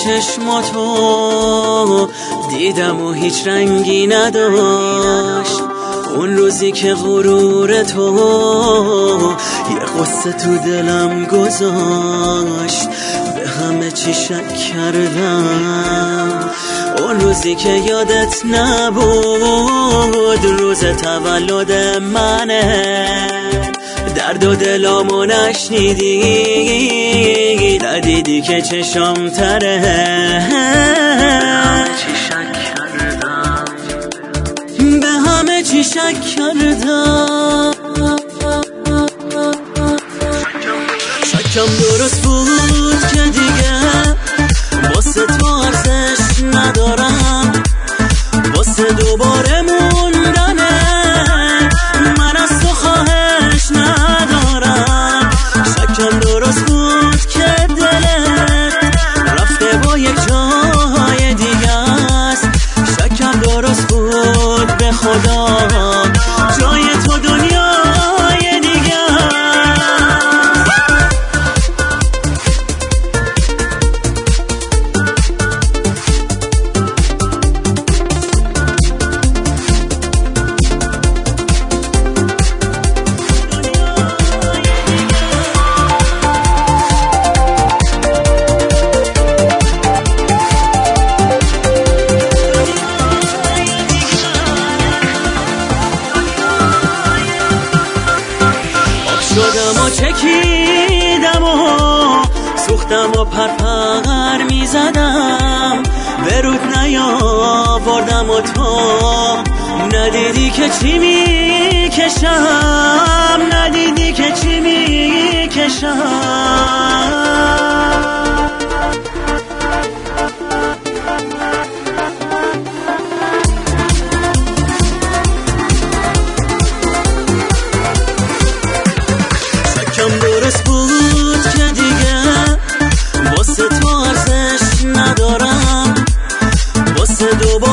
چشماتو دیدم و هیچ رنگی نداشت. اون روزی که غرور تو یه قصه تو دلم گذاشت، به همه چی شک کردم. اون روزی که یادت نبود روز تولد منه، درد و دلامو نشنیدی، ندیدی که چشم تره. به همه چی شک کردم. شکم درست بود که دیگه واسه تو ارزش ندارم، واسه دوباره موندنه من از تو خواهش ندارم. شکم درست بود که دلت رفته با یک جای دیگه است. شکم درست بود به خدا جای تو دنیای دیگه شدم و چکیدم و سوختم و پرپر میزدم، به رود نیاوردم و تو ندیدی که چی میکشم، ندیدی که چی میکشم. درست بود که دیگه واسه تو ارزش ندارم، واسه دوباره